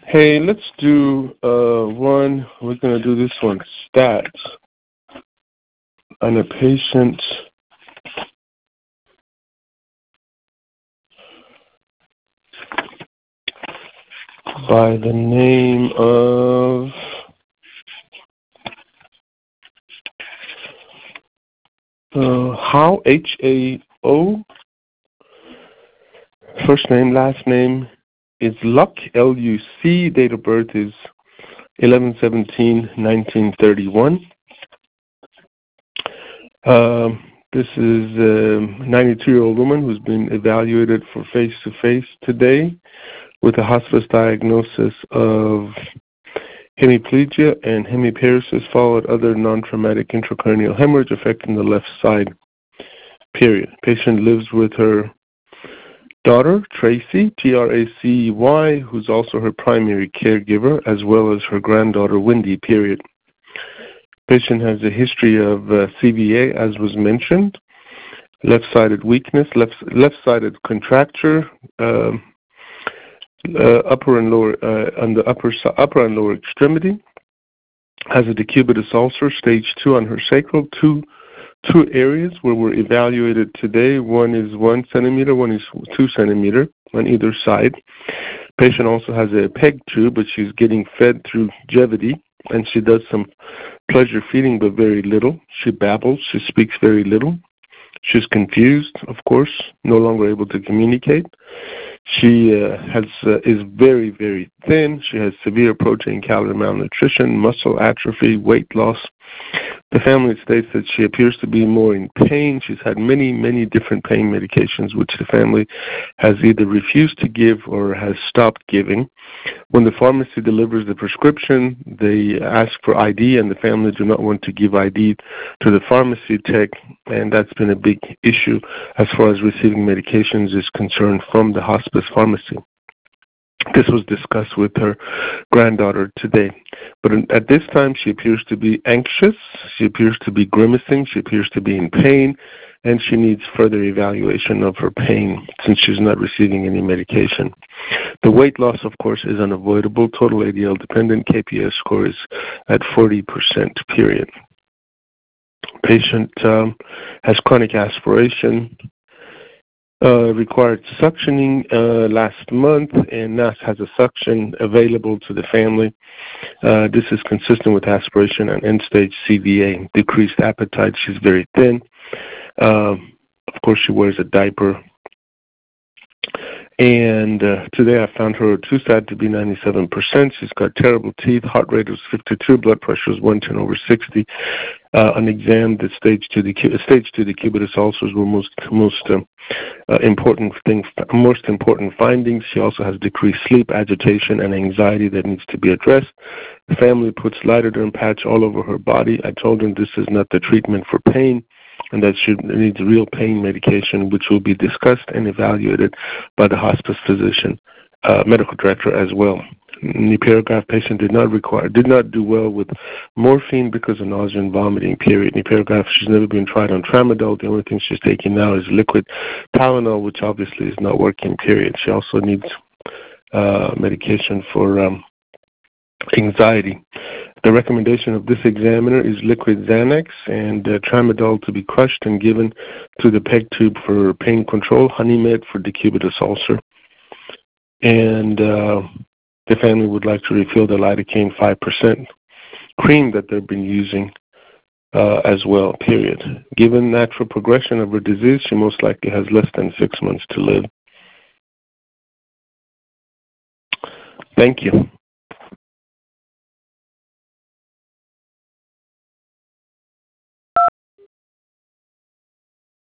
Hey, let's do one. We're going to do this one, stats, on a patient by the name of Hao, H-A-O. First name, last name is Luck, L-U-C. Date of birth is 11/17/1931. This is a 92-year-old woman who's been evaluated for face-to-face today with a hospice diagnosis of hemiplegia and hemiparesis, followed other non-traumatic intracranial hemorrhage affecting the left side, period. Patient lives with her daughter, Tracy, T-R-A-C-Y, who's also her primary caregiver, as well as her granddaughter, Wendy, period. Patient has a history of CVA, as was mentioned, left-sided weakness, left-sided contracture, upper and lower on the upper and lower extremity, has a decubitus ulcer, stage 2 on her sacral. Two areas where we're evaluated today. One is 1 centimeter, one is 2 centimeter on either side. Patient also has a PEG tube, but she's getting fed through Gevity, and she does some pleasure feeding, but very little. She babbles. She speaks very little. She's confused, of course, no longer able to communicate. She is very, very thin. She has severe protein calorie malnutrition, muscle atrophy, weight loss. The family states that she appears to be more in pain. She's had many, many different pain medications, which the family has either refused to give or has stopped giving. When the pharmacy delivers the prescription, they ask for ID, and the family do not want to give ID to the pharmacy tech, and that's been a big issue as far as receiving medications is concerned from the hospice pharmacy. This was discussed with her granddaughter today. But at this time, she appears to be anxious, she appears to be grimacing, she appears to be in pain, and she needs further evaluation of her pain since she's not receiving any medication. The weight loss, of course, is unavoidable. Total ADL dependent KPS score is at 40%, period. Patient has chronic aspiration, required suctioning last month, and NAS has a suction available to the family. This is consistent with aspiration and end-stage CVA. Decreased appetite. She's very thin. Of course, she wears a diaper. And today I found her too sad to be 97%. She's got terrible teeth. Heart rate was 52. Blood pressure was 110/60. On exam, the stage 2 decubitus ulcers were most important findings. She also has decreased sleep, agitation, and anxiety that needs to be addressed. The family puts lidoderm patch all over her body. I told them this is not the treatment for pain, and that she needs real pain medication, which will be discussed and evaluated by the hospice physician, medical director as well. Neparograph patient did not do well with morphine because of nausea and vomiting, period. Neparograph, she's never been tried on tramadol. The only thing she's taking now is liquid Tylenol, which obviously is not working, period. She also needs medication for anxiety. The recommendation of this examiner is liquid Xanax and tramadol to be crushed and given to the PEG tube for pain control, Honeymed for decubitus ulcer. And the family would like to refill the lidocaine 5% cream that they've been using as well, period. Given natural progression of her disease, she most likely has less than 6 months to live. Thank you.